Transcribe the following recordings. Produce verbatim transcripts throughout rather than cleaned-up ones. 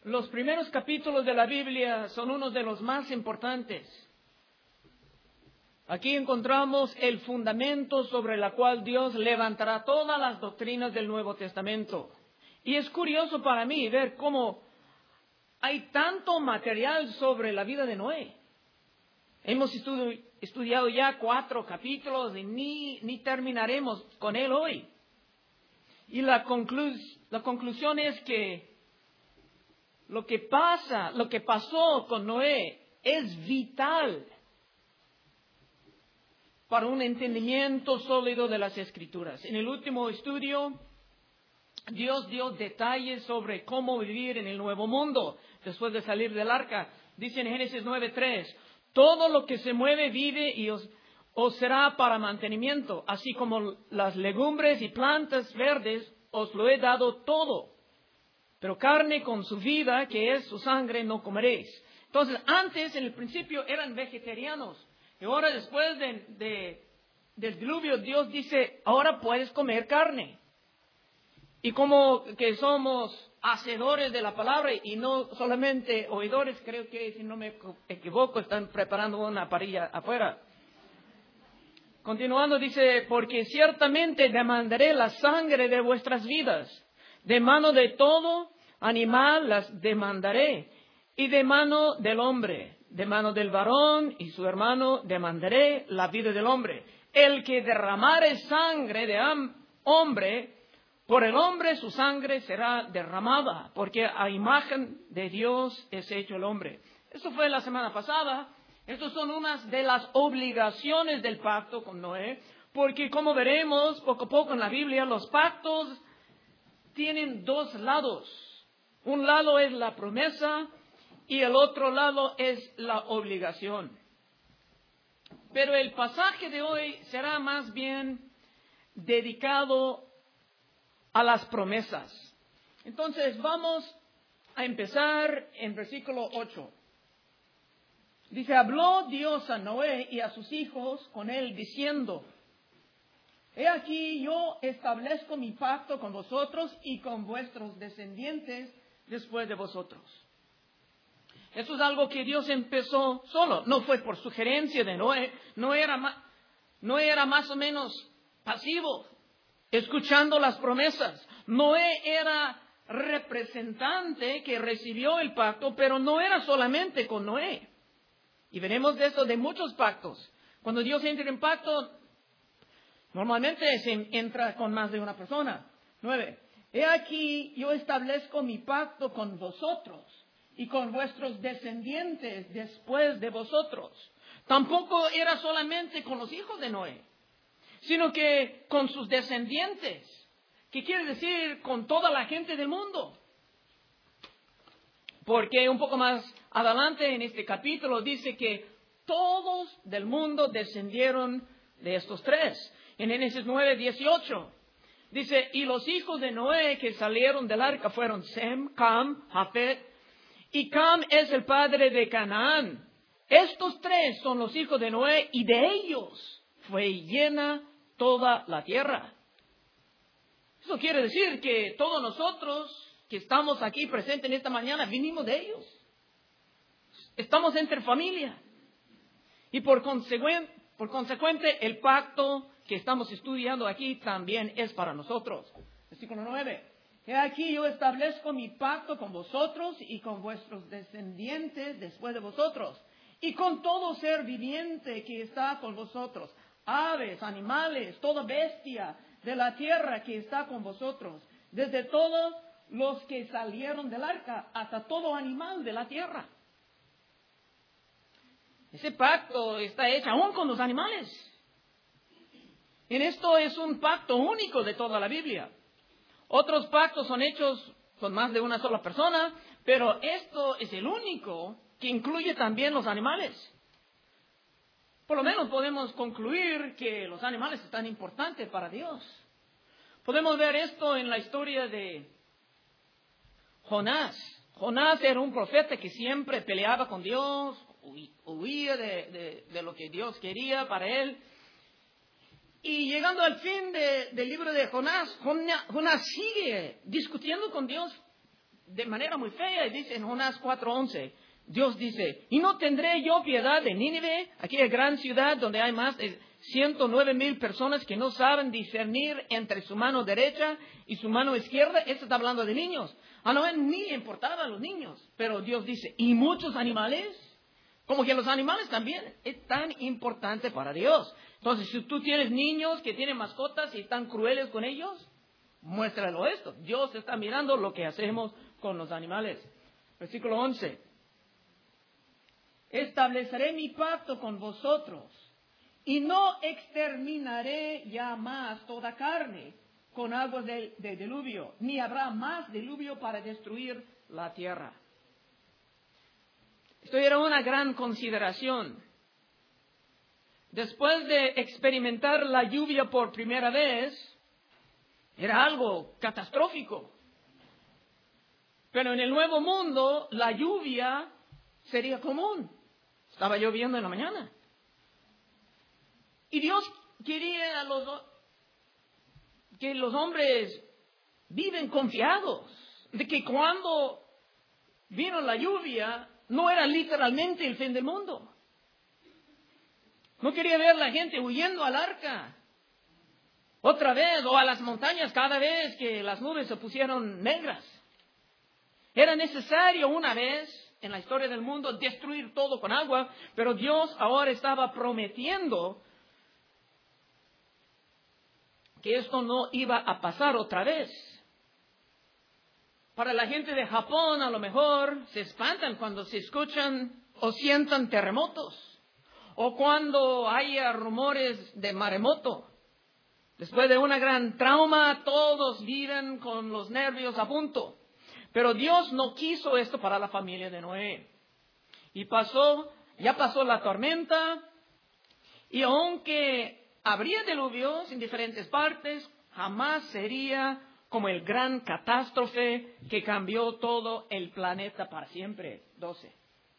Los primeros capítulos de la Biblia son unos de los más importantes. Aquí encontramos el fundamento sobre el cual Dios levantará todas las doctrinas del Nuevo Testamento. Y es curioso para mí ver cómo hay tanto material sobre la vida de Noé. Hemos estu- estudiado ya cuatro capítulos y ni, ni terminaremos con él hoy. Y la, conclu- la conclusión es que lo que pasa, lo que pasó con Noé es vital para un entendimiento sólido de las Escrituras. En el último estudio, Dios dio detalles sobre cómo vivir en el nuevo mundo después de salir del arca. Dice en Génesis nueve tres, todo lo que se mueve vive y os, os será para mantenimiento, así como las legumbres y plantas verdes os lo he dado todo. Pero carne con su vida, que es su sangre, no comeréis. Entonces, antes, en el principio, eran vegetarianos. Y ahora, después de, de, del diluvio, Dios dice, ahora puedes comer carne. Y como que somos hacedores de la palabra y no solamente oidores, creo que, si no me equivoco, están preparando una parrilla afuera. Continuando, dice, porque ciertamente demandaré la sangre de vuestras vidas. De mano de todo animal las demandaré. Y de mano del hombre, de mano del varón y su hermano, demandaré la vida del hombre. El que derramare sangre de hombre, por el hombre su sangre será derramada, porque a imagen de Dios es hecho el hombre. Esto fue la semana pasada. Estas son unas de las obligaciones del pacto con Noé, porque como veremos poco a poco en la Biblia, los pactos tienen dos lados. Un lado es la promesa y el otro lado es la obligación. Pero el pasaje de hoy será más bien dedicado a las promesas. Entonces vamos a empezar en versículo ocho. Dice, habló Dios a Noé y a sus hijos con él diciendo, he aquí yo establezco mi pacto con vosotros y con vuestros descendientes después de vosotros. Eso es algo que Dios empezó solo, no fue por sugerencia de Noé, no era, ma- no era más o menos pasivo, escuchando las promesas. Noé era representante que recibió el pacto, pero no era solamente con Noé. Y veremos de esto de muchos pactos. Cuando Dios entra en pacto, normalmente se entra con más de una persona. Nueve. He aquí yo establezco mi pacto con vosotros y con vuestros descendientes después de vosotros. Tampoco era solamente con los hijos de Noé, sino que con sus descendientes, que quiere decir con toda la gente del mundo. Porque un poco más adelante en este capítulo dice que todos del mundo descendieron de estos tres. En Génesis nueve dieciocho dice, y los hijos de Noé que salieron del arca fueron Sem, Cam, Jafet, y Cam es el padre de Canaán. Estos tres son los hijos de Noé y de ellos fue llena toda la tierra. Eso quiere decir que todos nosotros que estamos aquí presentes en esta mañana, vinimos de ellos. Estamos entre familia. Y por consecuente, por consecuente, el pacto que estamos estudiando aquí también es para nosotros. Versículo nueve. He aquí yo establezco mi pacto con vosotros y con vuestros descendientes después de vosotros. Y con todo ser viviente que está con vosotros. Aves, animales, toda bestia de la tierra que está con vosotros. Desde todos los que salieron del arca hasta todo animal de la tierra. Ese pacto está hecho aún con los animales. En esto es un pacto único de toda la Biblia. Otros pactos son hechos con más de una sola persona, pero esto es el único que incluye también los animales. Por lo menos podemos concluir que los animales son tan importantes para Dios. Podemos ver esto en la historia de Jonás. Jonás era un profeta que siempre peleaba con Dios, huía de, de, de lo que Dios quería para él. Y llegando al fin de, del libro de Jonás, Jonás, Jonás sigue discutiendo con Dios de manera muy fea, y dice en Jonás cuatro once, Dios dice, ¿y no tendré yo piedad de Nínive, aquella gran ciudad donde hay más de ciento nueve mil personas que no saben discernir entre su mano derecha y su mano izquierda? Esto está hablando de niños. A Noé ni importaban los niños, pero Dios dice, ¿y muchos animales? Como que los animales también es tan importante para Dios. Entonces, si tú tienes niños que tienen mascotas y están crueles con ellos, muéstralo esto. Dios está mirando lo que hacemos con los animales. Versículo once. Estableceré mi pacto con vosotros y no exterminaré ya más toda carne con aguas de, de diluvio, ni habrá más diluvio para destruir la tierra. Esto era una gran consideración. Después de experimentar la lluvia por primera vez, era algo catastrófico. Pero en el nuevo mundo, la lluvia sería común. Estaba lloviendo en la mañana. Y Dios quería a los, que los hombres viven confiados de que cuando vino la lluvia, no era literalmente el fin del mundo. No quería ver la gente huyendo al arca otra vez o a las montañas cada vez que las nubes se pusieron negras. Era necesario una vez en la historia del mundo destruir todo con agua, pero Dios ahora estaba prometiendo que esto no iba a pasar otra vez. Para la gente de Japón a lo mejor se espantan cuando se escuchan o sientan terremotos o cuando haya rumores de maremoto. Después de una gran trauma, todos viven con los nervios a punto. Pero Dios no quiso esto para la familia de Noé. Y pasó, ya pasó la tormenta, y aunque habría diluvios en diferentes partes, jamás sería como el gran catástrofe que cambió todo el planeta para siempre. doce.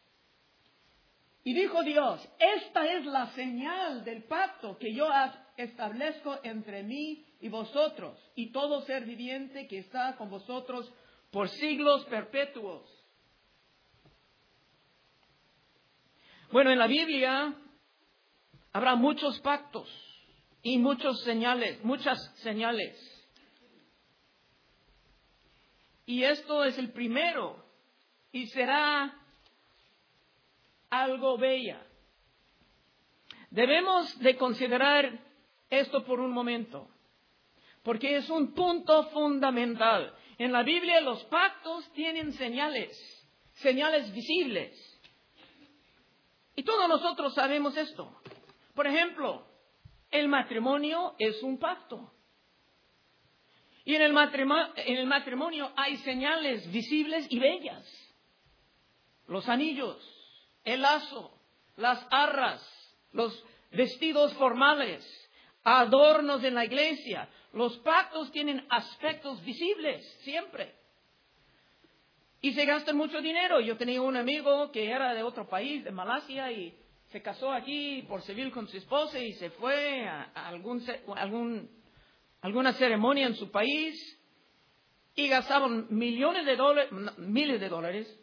Y dijo Dios, esta es la señal del pacto que yo establezco entre mí y vosotros y todo ser viviente que está con vosotros por siglos perpetuos. Bueno, en la Biblia habrá muchos pactos y muchos señales, muchas señales. Y esto es el primero y será algo bella. Debemos de considerar esto por un momento, porque es un punto fundamental. En la Biblia los pactos tienen señales, señales visibles. Y todos nosotros sabemos esto. Por ejemplo, el matrimonio es un pacto. Y en el matrimonio, en el matrimonio hay señales visibles y bellas. Los anillos, el lazo, las arras, los vestidos formales, adornos en la iglesia. Los pactos tienen aspectos visibles siempre. Y se gastan mucho dinero. Yo tenía un amigo que era de otro país, de Malasia, y se casó aquí por civil con su esposa y se fue a, a algún, algún, alguna ceremonia en su país y gastaban millones de dólares, miles de dólares,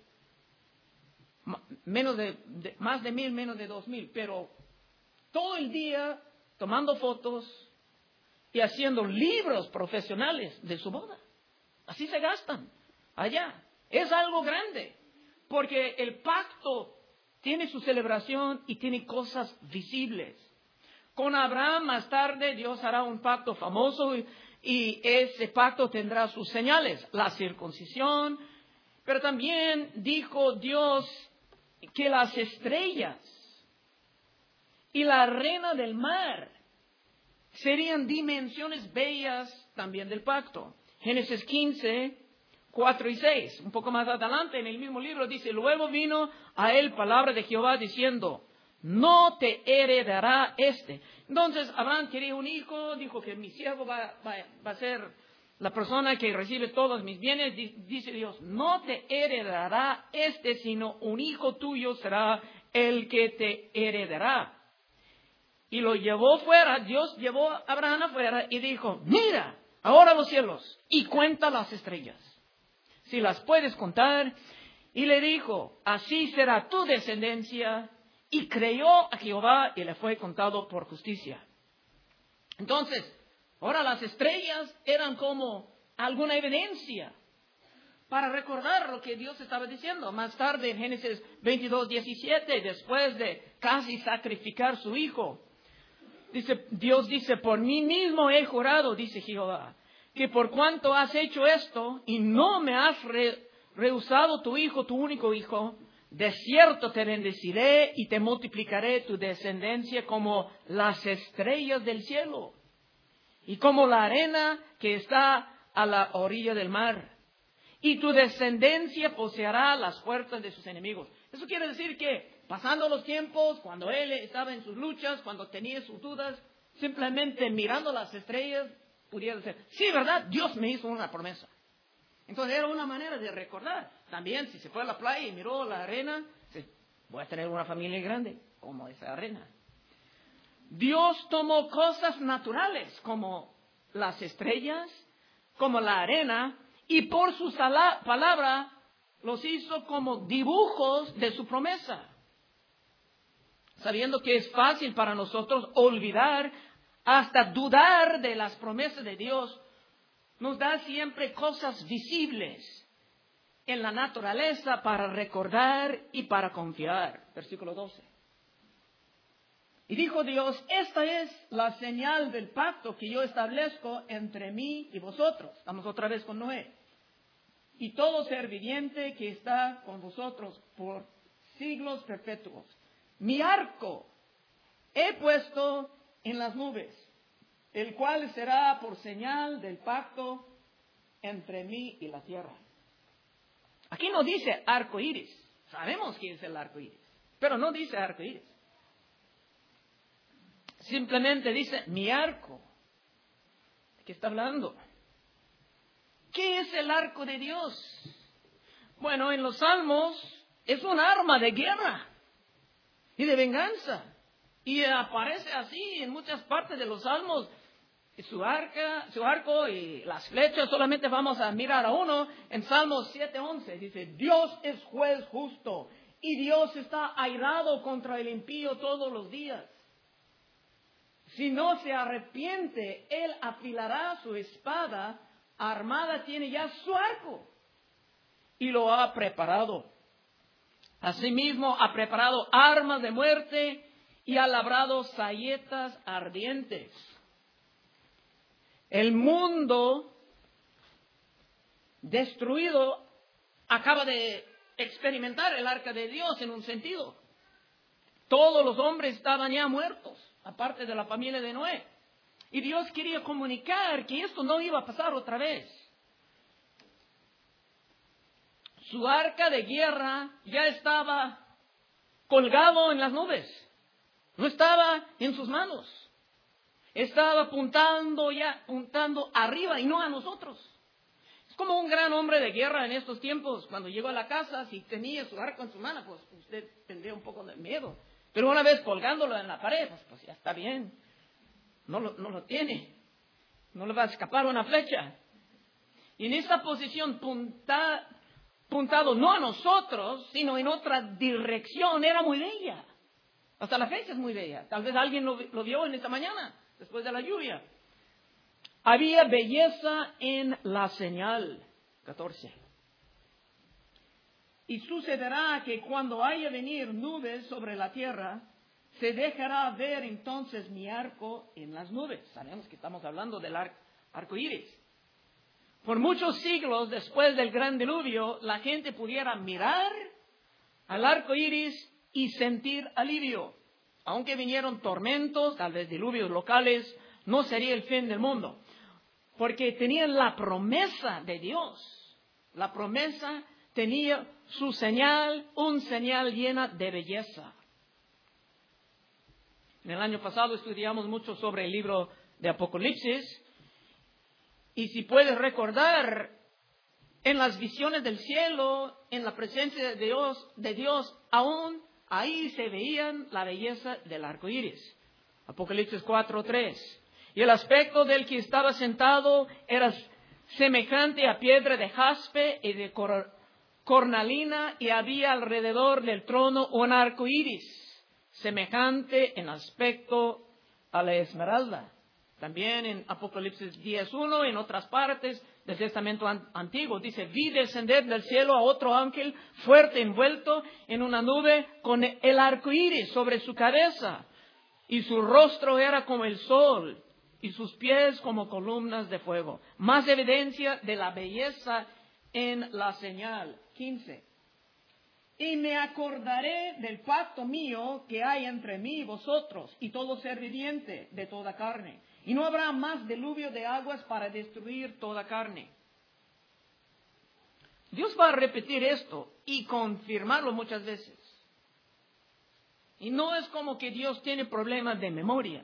menos de, de, más de mil, menos de dos mil, pero todo el día tomando fotos y haciendo libros profesionales de su boda. Así se gastan allá. Es algo grande, porque el pacto tiene su celebración y tiene cosas visibles. Con Abraham más tarde Dios hará un pacto famoso y, y ese pacto tendrá sus señales, la circuncisión, pero también dijo Dios que las estrellas y la arena del mar serían dimensiones bellas también del pacto. Génesis quince, cuatro y seis. Un poco más adelante en el mismo libro dice, luego vino a él palabra de Jehová diciendo, no te heredará este. Entonces Abraham quería un hijo, dijo que mi siervo va, va, va a ser la persona que recibe todos mis bienes. Dice Dios, no te heredará este, sino un hijo tuyo será el que te heredará. Y lo llevó fuera, Dios llevó a Abraham afuera y dijo, mira, ahora los cielos y cuenta las estrellas, si las puedes contar. Y le dijo, así será tu descendencia. Y creyó a Jehová y le fue contado por justicia. Entonces, ahora las estrellas eran como alguna evidencia para recordar lo que Dios estaba diciendo. Más tarde, en Génesis veintidós, diecisiete, después de casi sacrificar su hijo, dice, Dios dice, por mí mismo he jurado, dice Jehová, que por cuanto has hecho esto y no me has re, rehusado tu hijo, tu único hijo, de cierto te bendeciré y te multiplicaré tu descendencia como las estrellas del cielo y como la arena que está a la orilla del mar. Y tu descendencia poseerá las puertas de sus enemigos. Eso quiere decir que, pasando los tiempos, cuando él estaba en sus luchas, cuando tenía sus dudas, simplemente mirando las estrellas, pudiera decir, sí, ¿verdad? Dios me hizo una promesa. Entonces era una manera de recordar. También, si se fue a la playa y miró la arena, dice, voy a tener una familia grande, como esa arena. Dios tomó cosas naturales, como las estrellas, como la arena, y por su sala, palabra los hizo como dibujos de su promesa. Sabiendo que es fácil para nosotros olvidar, hasta dudar de las promesas de Dios, nos da siempre cosas visibles en la naturaleza para recordar y para confiar. Versículo doce. Y dijo Dios, esta es la señal del pacto que yo establezco entre mí y vosotros. Estamos otra vez con Noé. Y todo ser viviente que está con vosotros por siglos perpetuos. Mi arco he puesto en las nubes, el cual será por señal del pacto entre mí y la tierra. Aquí no dice arco iris. Sabemos quién es el arco iris, pero no dice arco iris. Simplemente dice mi arco. ¿De qué está hablando? ¿Qué es el arco de Dios? Bueno, en los Salmos es un arma de guerra y de venganza. Y aparece así en muchas partes de los Salmos. Su, arca, su arco y las flechas, solamente vamos a mirar a uno. En Salmos siete once dice, Dios es juez justo y Dios está airado contra el impío todos los días. Si no se arrepiente, Él afilará su espada, armada tiene ya su arco y lo ha preparado. Asimismo ha preparado armas de muerte y ha labrado saetas ardientes. El mundo destruido acaba de experimentar el arca de Dios en un sentido. Todos los hombres estaban ya muertos, aparte de la familia de Noé. Y Dios quería comunicar que esto no iba a pasar otra vez. Su arca de guerra ya estaba colgado en las nubes. No estaba en sus manos. Estaba apuntando ya, apuntando arriba y no a nosotros. Es como un gran hombre de guerra en estos tiempos. Cuando llegó a la casa, si tenía su arco en su mano, pues usted tendría un poco de miedo. Pero una vez colgándolo en la pared, pues, pues ya está bien. No lo, no lo tiene. No le va a escapar una flecha. Y en esa posición punta, puntado no a nosotros, sino en otra dirección, era muy bella. Hasta la fecha es muy bella. Tal vez alguien lo, lo vio en esta mañana, después de la lluvia. Había belleza en la señal. catorce. Y sucederá que cuando haya venir nubes sobre la tierra, se dejará ver entonces mi arco en las nubes. Sabemos que estamos hablando del ar- arco iris. Por muchos siglos después del gran diluvio, la gente pudiera mirar al arco iris y sentir alivio. Aunque vinieron tormentos, tal vez diluvios locales, no sería el fin del mundo. Porque tenían la promesa de Dios. La promesa tenía su señal, un señal llena de belleza. En el año pasado estudiamos mucho sobre el libro de Apocalipsis. Y si puedes recordar, en las visiones del cielo, en la presencia de Dios, de Dios, aún ahí se veían la belleza del arco iris. Apocalipsis cuatro tres. Y el aspecto del que estaba sentado era semejante a piedra de jaspe y de cor cornalina, y había alrededor del trono un arco iris, semejante en aspecto a la esmeralda. También en Apocalipsis diez uno, en otras partes del Testamento Antiguo, dice: vi descender del cielo a otro ángel fuerte envuelto en una nube con el arco iris sobre su cabeza, y su rostro era como el sol, y sus pies como columnas de fuego. Más evidencia de la belleza en la señal. quince. Y me acordaré del pacto mío que hay entre mí y vosotros y todo ser viviente de toda carne. Y no habrá más diluvio de aguas para destruir toda carne. Dios va a repetir esto y confirmarlo muchas veces. Y no es como que Dios tiene problemas de memoria,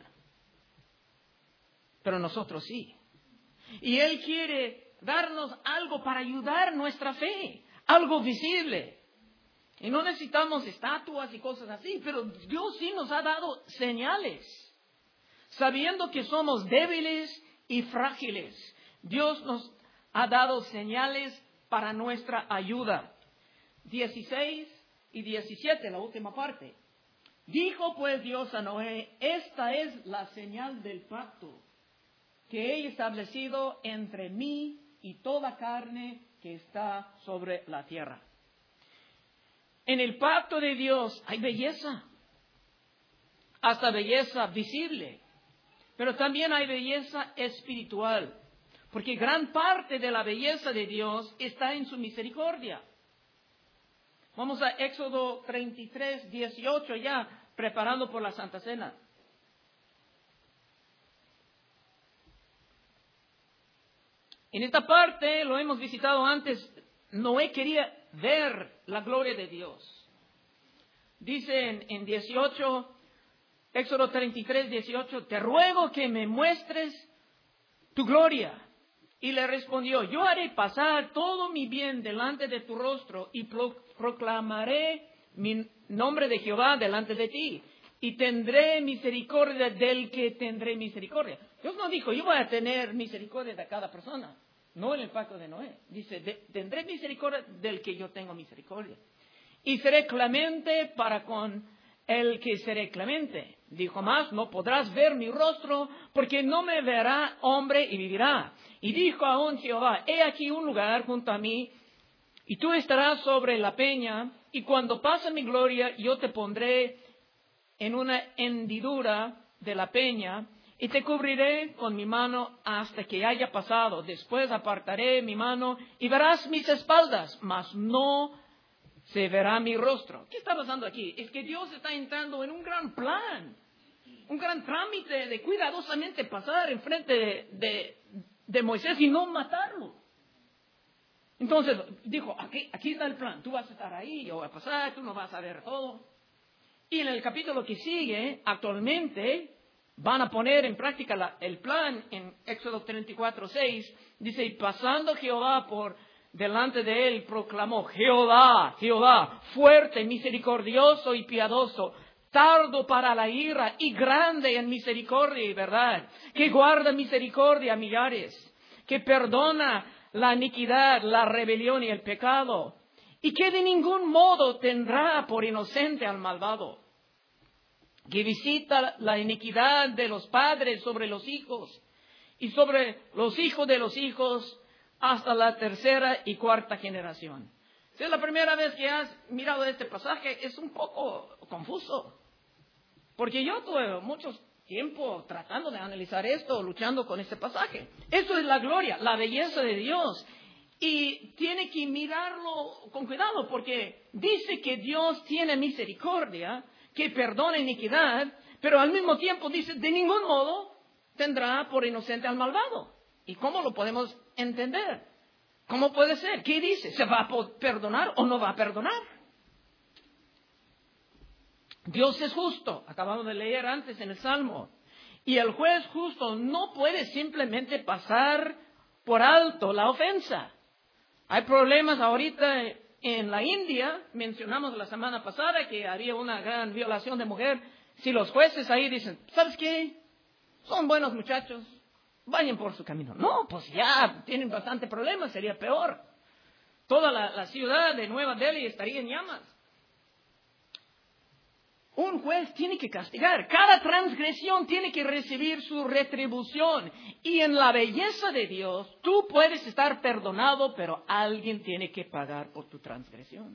pero nosotros sí. Y Él quiere darnos algo para ayudar nuestra fe, algo visible. Y no necesitamos estatuas y cosas así, pero Dios sí nos ha dado señales. Sabiendo que somos débiles y frágiles, Dios nos ha dado señales para nuestra ayuda. dieciséis y diecisiete, la última parte. Dijo pues Dios a Noé: esta es la señal del pacto que he establecido entre mí y toda carne que está sobre la tierra. En el pacto de Dios hay belleza, hasta belleza visible, pero también hay belleza espiritual, porque gran parte de la belleza de Dios está en su misericordia. Vamos a Éxodo treinta y tres, dieciocho, ya preparando por la Santa Cena. En esta parte, lo hemos visitado antes, Noé quería ver la gloria de Dios. Dice en, en dieciocho, Éxodo treinta y tres, dieciocho, te ruego que me muestres tu gloria. Y le respondió: yo haré pasar todo mi bien delante de tu rostro y pro, proclamaré mi nombre de Jehová delante de ti. Y tendré misericordia del que tendré misericordia. Dios no dijo: yo voy a tener misericordia de cada persona. No en el pacto de Noé. Dice: de, tendré misericordia del que yo tengo misericordia. Y seré clemente para con el que seré clemente. Dijo más: no podrás ver mi rostro, porque no me verá hombre y vivirá. Y dijo aún Jehová: he aquí un lugar junto a mí, y tú estarás sobre la peña, y cuando pase mi gloria, yo te pondré en una hendidura de la peña, y te cubriré con mi mano hasta que haya pasado. Después apartaré mi mano, y verás mis espaldas, mas no se verá mi rostro. ¿Qué está pasando aquí? Es que Dios está entrando en un gran plan, un gran trámite de cuidadosamente pasar enfrente de, de, de Moisés y no matarlo. Entonces dijo: aquí, aquí está el plan, tú vas a estar ahí, yo voy a pasar, tú no vas a ver todo. Y en el capítulo que sigue, actualmente, van a poner en práctica la, el plan en Éxodo treinta y cuatro, seis. Dice: y pasando Jehová por delante de él, proclamó: Jehová, Jehová, fuerte, misericordioso y piadoso, tardo para la ira y grande en misericordia y verdad, que guarda misericordia a millares, que perdona la iniquidad, la rebelión y el pecado, y que de ningún modo tendrá por inocente al malvado, que visita la iniquidad de los padres sobre los hijos y sobre los hijos de los hijos hasta la tercera y cuarta generación. Si es la primera vez que has mirado este pasaje, es un poco confuso, porque yo tuve mucho tiempo tratando de analizar esto, luchando con este pasaje. Eso es la gloria, la belleza de Dios. Y tiene que mirarlo con cuidado, porque dice que Dios tiene misericordia, que perdona iniquidad, pero al mismo tiempo dice: de ningún modo tendrá por inocente al malvado. ¿Y cómo lo podemos entender? ¿Cómo puede ser? ¿Qué dice? ¿Se va a perdonar o no va a perdonar? Dios es justo, acabamos de leer antes en el Salmo, y el juez justo no puede simplemente pasar por alto la ofensa. Hay problemas ahorita en la India, mencionamos la semana pasada que había una gran violación de mujer. Si los jueces ahí dicen: ¿sabes qué? Son buenos muchachos, vayan por su camino. No, pues ya tienen bastante problemas, sería peor. Toda la, la ciudad de Nueva Delhi estaría en llamas. Un juez tiene que castigar. Cada transgresión tiene que recibir su retribución. Y en la belleza de Dios, tú puedes estar perdonado, pero alguien tiene que pagar por tu transgresión.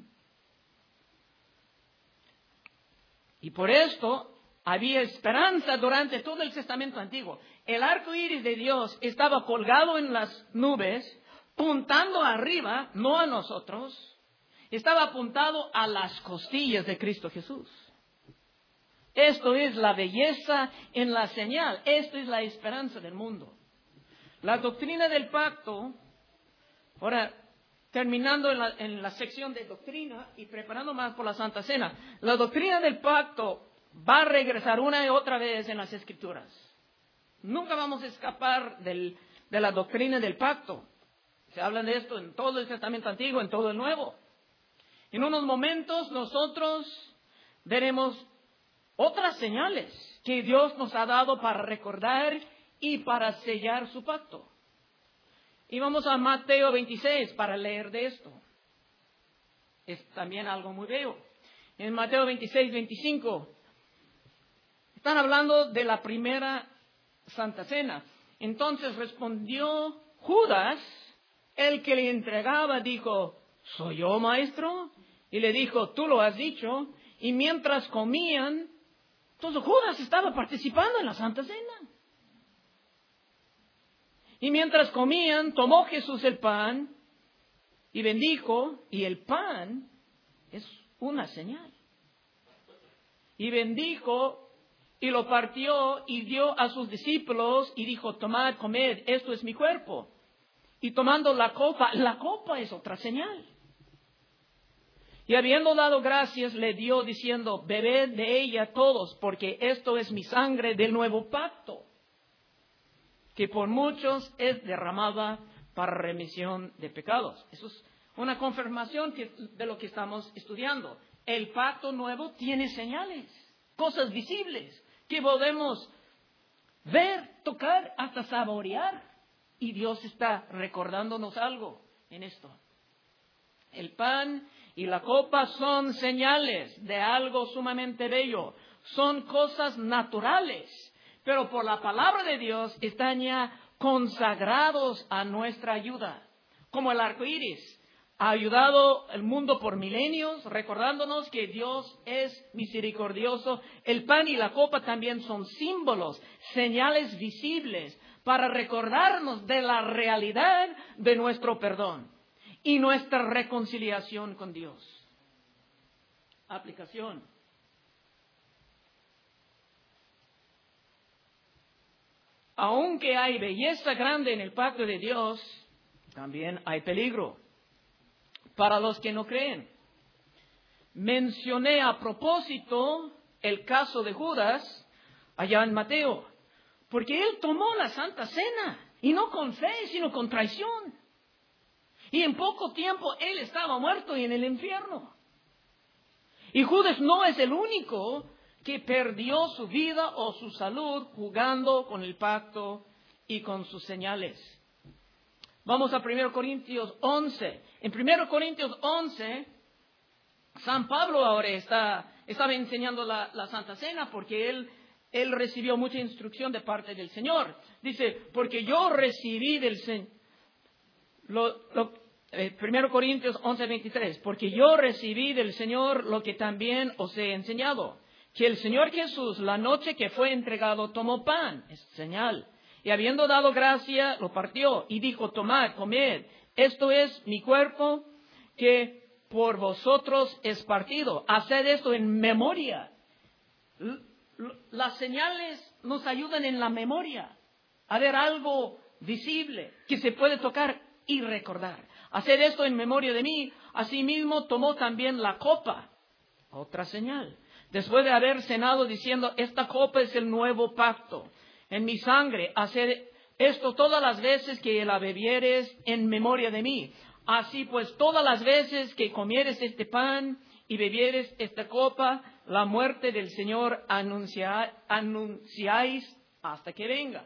Y por esto había esperanza durante todo el Testamento Antiguo. El arco iris de Dios estaba colgado en las nubes, apuntando arriba, no a nosotros. Estaba apuntado a las costillas de Cristo Jesús. Esto es la belleza en la señal. Esto es la esperanza del mundo. La doctrina del pacto, ahora terminando en la, en la sección de doctrina y preparando más por la Santa Cena, la doctrina del pacto va a regresar una y otra vez en las Escrituras. Nunca vamos a escapar del, de la doctrina del pacto. Se habla de esto en todo el Testamento Antiguo, en todo el Nuevo. En unos momentos nosotros veremos otras señales que Dios nos ha dado para recordar y para sellar su pacto. Y vamos a Mateo veintiséis para leer de esto. Es también algo muy bello. En Mateo veintiséis, veinticinco, están hablando de la primera Santa Cena. Entonces respondió Judas, el que le entregaba, dijo, ¿soy yo, maestro? Y le dijo, tú lo has dicho. Y mientras comían, entonces Judas estaba participando en la Santa Cena. Y mientras comían, tomó Jesús el pan y bendijo, y el pan es una señal. Y bendijo y lo partió y dio a sus discípulos y dijo, tomad, comed, esto es mi cuerpo. Y tomando la copa, la copa es otra señal. Y habiendo dado gracias, le dio diciendo, bebed de ella todos, porque esto es mi sangre del nuevo pacto, que por muchos es derramada para remisión de pecados. Eso es una confirmación que, de lo que estamos estudiando. El pacto nuevo tiene señales, cosas visibles, que podemos ver, tocar, hasta saborear. Y Dios está recordándonos algo en esto. El pan y la copa son señales de algo sumamente bello. Son cosas naturales, pero por la palabra de Dios están ya consagrados a nuestra ayuda. Como el arco iris ha ayudado al mundo por milenios, recordándonos que Dios es misericordioso. El pan y la copa también son símbolos, señales visibles, para recordarnos de la realidad de nuestro perdón y nuestra reconciliación con Dios. Aplicación. Aunque hay belleza grande en el pacto de Dios, también hay peligro para los que no creen. Mencioné a propósito el caso de Judas allá en Mateo, porque él tomó la Santa Cena, y no con fe, sino con traición. Y en poco tiempo él estaba muerto y en el infierno. Y Judas no es el único que perdió su vida o su salud jugando con el pacto y con sus señales. Vamos a primero Corintios once. En primero Corintios once, San Pablo ahora está, estaba enseñando la, la Santa Cena porque él, él recibió mucha instrucción de parte del Señor. Dice, porque yo recibí del Señor, lo, lo, eh, primero Corintios once, veintitrés, porque yo recibí del Señor lo que también os he enseñado, que el Señor Jesús, la noche que fue entregado, tomó pan, es señal, y habiendo dado gracia, lo partió, y dijo, tomad, comed, esto es mi cuerpo, que por vosotros es partido. Haced esto en memoria. Las señales nos ayudan en la memoria, a ver algo visible, que se puede tocar y recordar. Haced esto en memoria de mí. Asimismo tomó también la copa, otra señal, después de haber cenado, diciendo, esta copa es el nuevo pacto en mi sangre. Haced esto todas las veces que la bebieres en memoria de mí. Así pues, todas las veces que comieres este pan y bebieres esta copa, la muerte del Señor anuncia, anunciáis hasta que venga.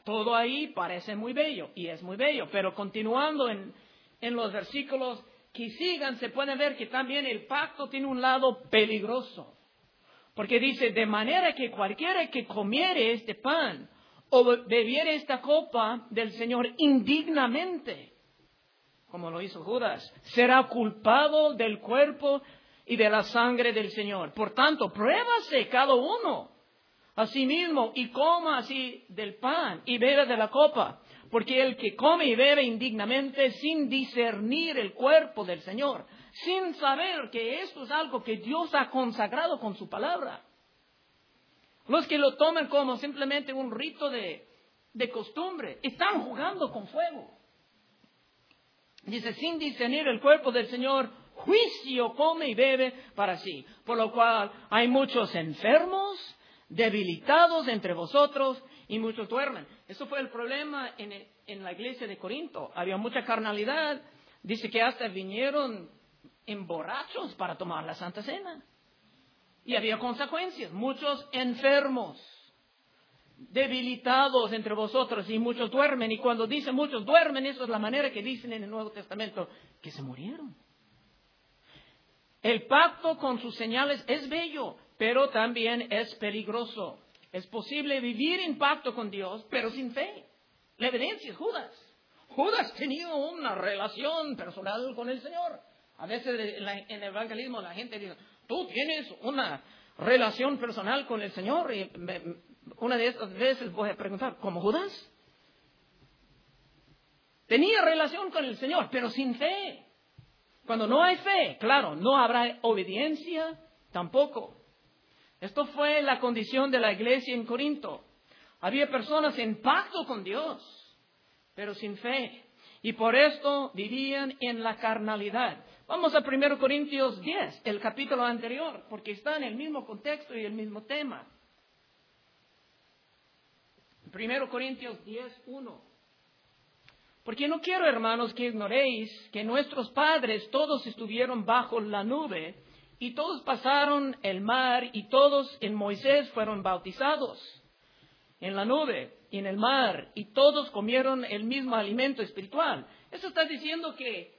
Todo ahí parece muy bello, y es muy bello, pero continuando en, en los versículos que sigan, se puede ver que también el pacto tiene un lado peligroso. Porque dice, de manera que cualquiera que comiere este pan o bebiere esta copa del Señor indignamente, como lo hizo Judas, será culpado del cuerpo y de la sangre del Señor. Por tanto, pruébase cada uno a sí mismo y coma así del pan y beba de la copa. Porque el que come y bebe indignamente sin discernir el cuerpo del Señor, sin saber que esto es algo que Dios ha consagrado con su palabra. Los que lo toman como simplemente un rito de, de costumbre, están jugando con fuego. Dice, sin discernir el cuerpo del Señor, juicio come y bebe para sí. Por lo cual hay muchos enfermos, debilitados entre vosotros, y muchos duermen. Eso fue el problema en, en la iglesia de Corinto. Había mucha carnalidad. Dice que hasta vinieron emborrachos para tomar la Santa Cena. Y había consecuencias. Muchos enfermos, debilitados entre vosotros, y muchos duermen. Y cuando dice muchos duermen, eso es la manera que dicen en el Nuevo Testamento, que se murieron. El pacto con sus señales es bello, pero también es peligroso. Es posible vivir en pacto con Dios, pero sin fe. La evidencia es Judas. Judas tenía una relación personal con el Señor. A veces en el evangelismo la gente dice, tú tienes una relación personal con el Señor. Y una de estas veces voy a preguntar, ¿cómo Judas? Tenía relación con el Señor, pero sin fe. Cuando no hay fe, claro, no habrá obediencia tampoco. Esto fue la condición de la iglesia en Corinto. Había personas en pacto con Dios, pero sin fe. Y por esto vivían en la carnalidad. Vamos a primero Corintios diez, el capítulo anterior, porque está en el mismo contexto y el mismo tema. primero Corintios diez, uno. Porque no quiero, hermanos, que ignoréis que nuestros padres todos estuvieron bajo la nube, y todos pasaron el mar, y todos en Moisés fueron bautizados en la nube y en el mar, y todos comieron el mismo alimento espiritual. Eso está diciendo que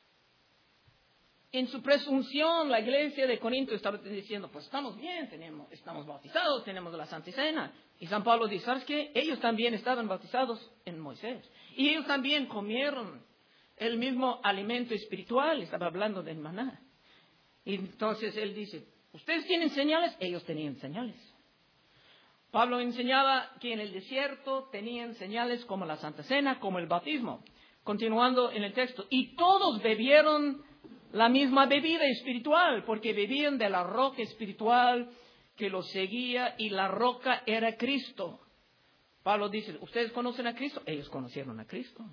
en su presunción la iglesia de Corinto estaba diciendo, pues estamos bien, tenemos, estamos bautizados, tenemos la Santa Cena. Y San Pablo dice, ¿sabes qué? Ellos también estaban bautizados en Moisés. Y ellos también comieron el mismo alimento espiritual, estaba hablando del maná. Y entonces él dice, ¿ustedes tienen señales? Ellos tenían señales. Pablo enseñaba que en el desierto tenían señales como la Santa Cena, como el bautismo. Continuando en el texto, y todos bebieron la misma bebida espiritual, porque bebían de la roca espiritual que los seguía, y la roca era Cristo. Pablo dice, ¿ustedes conocen a Cristo? Ellos conocieron a Cristo.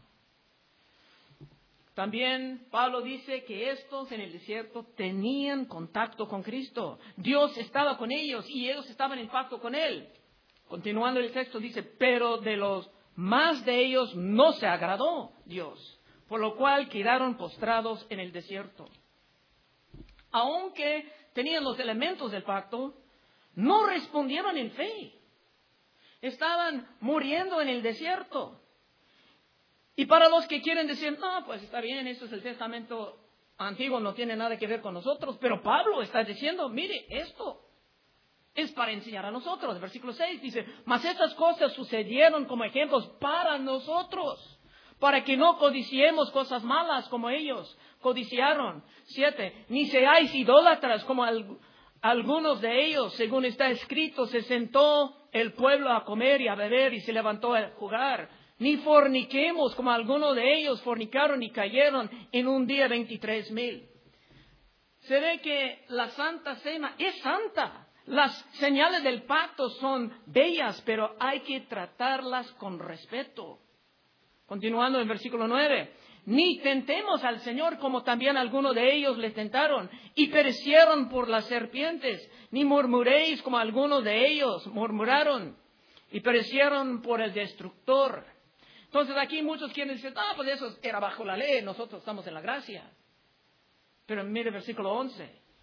También Pablo dice que estos en el desierto tenían contacto con Cristo. Dios estaba con ellos y ellos estaban en pacto con Él. Continuando el texto dice, pero de los más de ellos no se agradó Dios, por lo cual quedaron postrados en el desierto. Aunque tenían los elementos del pacto, no respondieron en fe. Estaban muriendo en el desierto. Y para los que quieren decir, no, pues está bien, esto es el testamento antiguo, no tiene nada que ver con nosotros. Pero Pablo está diciendo, mire, esto es para enseñar a nosotros. El versículo seis dice, mas estas cosas sucedieron como ejemplos para nosotros, para que no codiciemos cosas malas como ellos codiciaron. Siete, ni seáis idólatras como al, algunos de ellos, según está escrito, se sentó el pueblo a comer y a beber y se levantó a jugar. Ni forniquemos como algunos de ellos fornicaron y cayeron en un día veintitrés mil. Se ve que la Santa Cena es santa. Las señales del pacto son bellas, pero hay que tratarlas con respeto. Continuando en versículo nueve. Ni tentemos al Señor como también algunos de ellos le tentaron y perecieron por las serpientes. Ni murmuréis como algunos de ellos murmuraron y perecieron por el destructor. Entonces aquí muchos quieren decir, ah, pues eso era bajo la ley, nosotros estamos en la gracia. Pero mire el versículo once.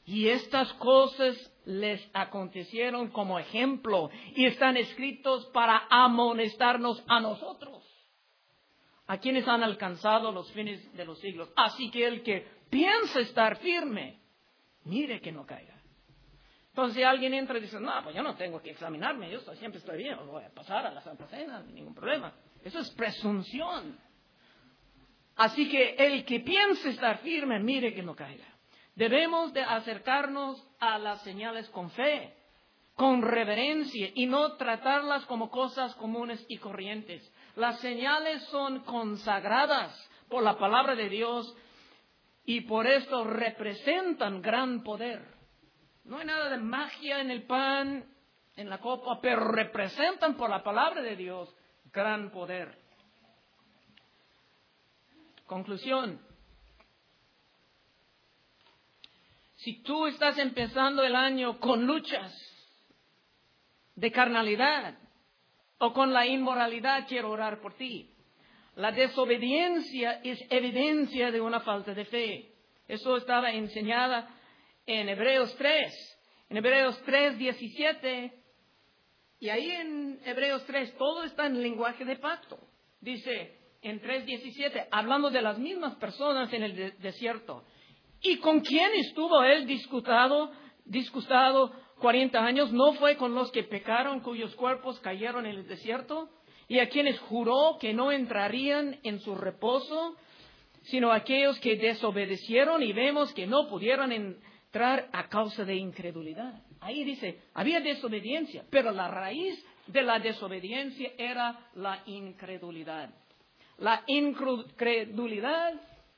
Y estas cosas les acontecieron como ejemplo y están escritos para amonestarnos a nosotros, a quienes han alcanzado los fines de los siglos. Así que el que piensa estar firme, mire que no caiga. Entonces si alguien entra y dice, no, pues yo no tengo que examinarme, yo siempre estoy bien, voy a pasar a la Santa Cena, ningún problema. Eso es presunción. Así que el que piensa estar firme, mire que no caiga. Debemos de acercarnos a las señales con fe, con reverencia y no tratarlas como cosas comunes y corrientes. Las señales son consagradas por la palabra de Dios y por esto representan gran poder. No hay nada de magia en el pan, en la copa, pero representan por la palabra de Dios gran poder. Conclusión. Si tú estás empezando el año con luchas de carnalidad o con la inmoralidad, quiero orar por ti. La desobediencia es evidencia de una falta de fe. Eso estaba enseñada en Hebreos tres. En Hebreos tres, diecisiete. Y ahí en Hebreos tres todo está en lenguaje de pacto. Dice en tres diecisiete, hablando de las mismas personas en el de- desierto. ¿Y con quién estuvo él discutado, disgustado cuarenta años? ¿No fue con los que pecaron, cuyos cuerpos cayeron en el desierto? ¿Y a quienes juró que no entrarían en su reposo, sino aquellos que desobedecieron y vemos que no pudieron entrar a causa de incredulidad? Ahí dice, había desobediencia, pero la raíz de la desobediencia era la incredulidad. La incredulidad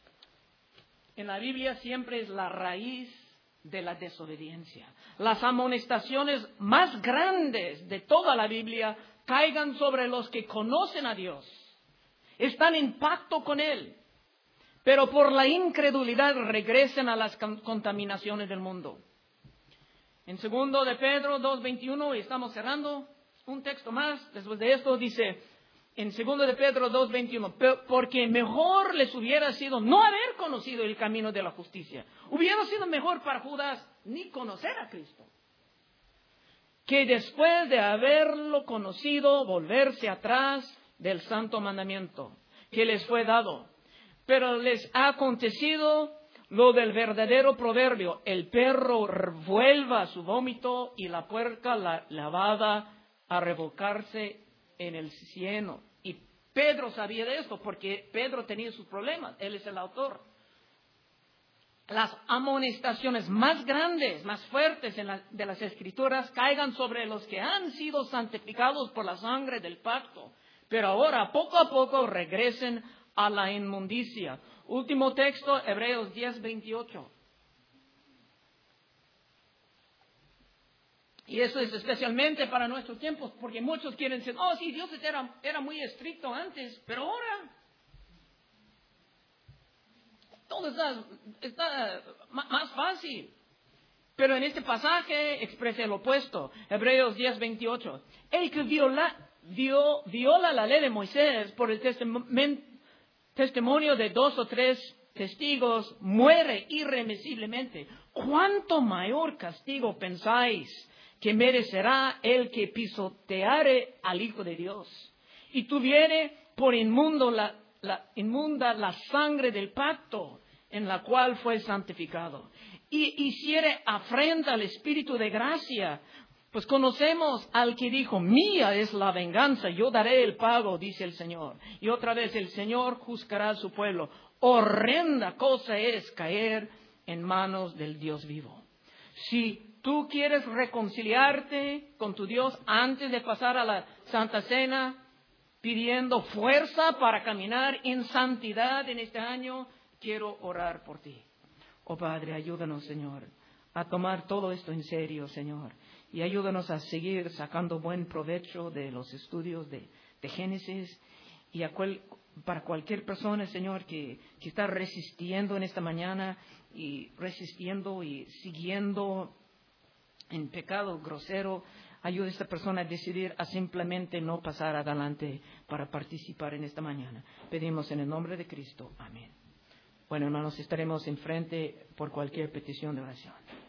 en la Biblia siempre es la raíz de la desobediencia. Las amonestaciones más grandes de toda la Biblia caigan sobre los que conocen a Dios, están en pacto con Él, pero por la incredulidad regresen a las contaminaciones del mundo. En segundo de Pedro dos veintiuno, y estamos cerrando, un texto más, después de esto dice, en segundo de Pedro dos veintiuno, porque mejor les hubiera sido no haber conocido el camino de la justicia. Hubiera sido mejor para Judas ni conocer a Cristo, que después de haberlo conocido, volverse atrás del santo mandamiento que les fue dado. Pero les ha acontecido lo del verdadero proverbio, el perro vuelva a su vómito y la puerca la lavada a revolcarse en el cieno. Y Pedro sabía de esto porque Pedro tenía sus problemas, él es el autor. Las amonestaciones más grandes, más fuertes en la, de las Escrituras caigan sobre los que han sido santificados por la sangre del pacto, pero ahora poco a poco regresen a la inmundicia. Último texto, Hebreos diez veintiocho. Y eso es especialmente para nuestros tiempos, porque muchos quieren decir, oh sí, Dios era, era muy estricto antes, pero ahora todo está, está más fácil. Pero en este pasaje expresa el opuesto. Hebreos diez veintiocho. El que viola, vio, viola la ley de Moisés por el testimonio, testimonio de dos o tres testigos muere irremisiblemente. ¿Cuánto mayor castigo pensáis que merecerá el que pisoteare al Hijo de Dios y tuviere por inmundo la, la, inmunda la sangre del pacto en la cual fue santificado, y hiciere afrenta al Espíritu de gracia? Pues conocemos al que dijo, mía es la venganza, yo daré el pago, dice el Señor. Y otra vez, el Señor juzgará a su pueblo. Horrenda cosa es caer en manos del Dios vivo. Si tú quieres reconciliarte con tu Dios antes de pasar a la Santa Cena, pidiendo fuerza para caminar en santidad en este año, quiero orar por ti. Oh Padre, ayúdanos, Señor, a tomar todo esto en serio, Señor, y ayúdanos a seguir sacando buen provecho de los estudios de, de Génesis, y a cual, para cualquier persona, Señor, que, que está resistiendo en esta mañana, y resistiendo y siguiendo en pecado grosero, ayuda a esta persona a decidir a simplemente no pasar adelante para participar en esta mañana. Pedimos en el nombre de Cristo. Amén. Bueno, hermanos, estaremos enfrente por cualquier petición de oración.